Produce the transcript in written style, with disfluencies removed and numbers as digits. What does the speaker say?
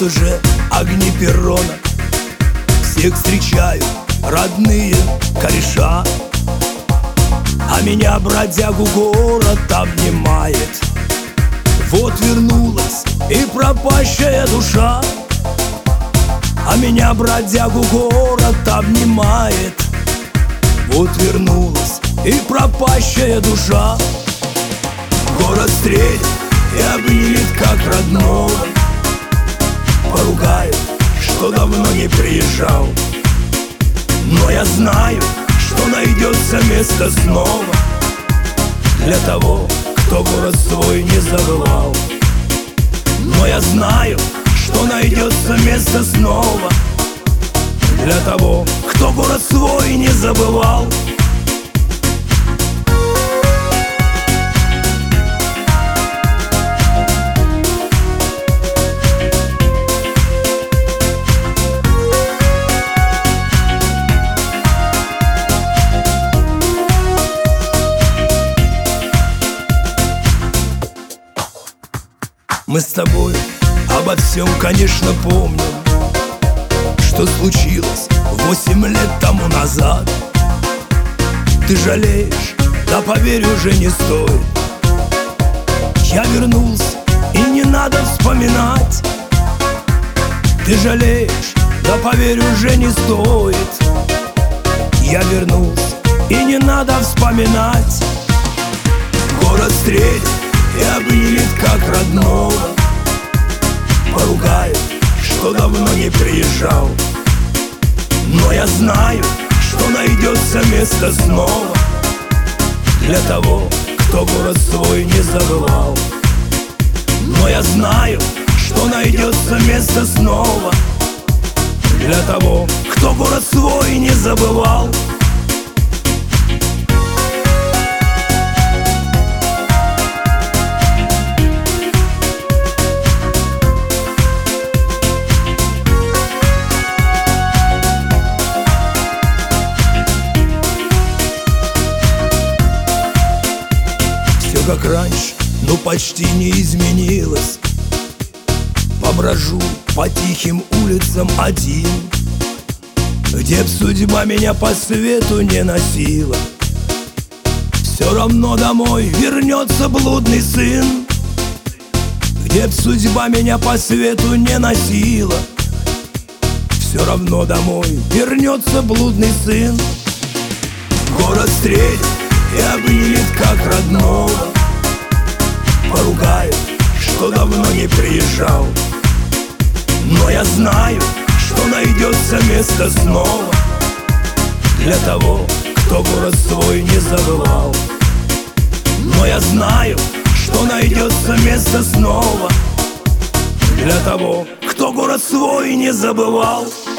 уже огни перрона, всех встречают родные кореша, а меня бродягу город обнимает. Вот вернулась и пропащая душа, а меня бродягу город обнимает. Вот вернулась и пропащая душа. Город встретит и обнимет как родного, поругает, что давно не приезжал. Но я знаю, что найдется место снова для того, кто город свой не забывал. Но я знаю, что найдется место снова для того, кто город свой не забывал. Мы с тобой обо всем, конечно, помним, что случилось 8 лет тому назад. Ты жалеешь, да поверь, уже не стоит. Я вернулся, и не надо вспоминать. Ты жалеешь, да поверь, уже не стоит. Я вернулся, и не надо вспоминать. Город встретит и обнимет как родного, поругает, что давно не приезжал. Но я знаю, что найдется место снова для того, кто город свой не забывал. Но я знаю, что найдется место снова для того, кто город свой не забывал. Как раньше, но почти не изменилось. Поброжу по тихим улицам один, где б судьба меня по свету не носила. Все равно домой вернется блудный сын, где б судьба меня по свету не носила. Все равно домой вернется блудный сын. Город встретит и обнимет как родного, поругает, что давно не приезжал. Но я знаю, что найдется место снова для того, кто город свой не забывал. Но я знаю, что найдется место снова для того, кто город свой не забывал.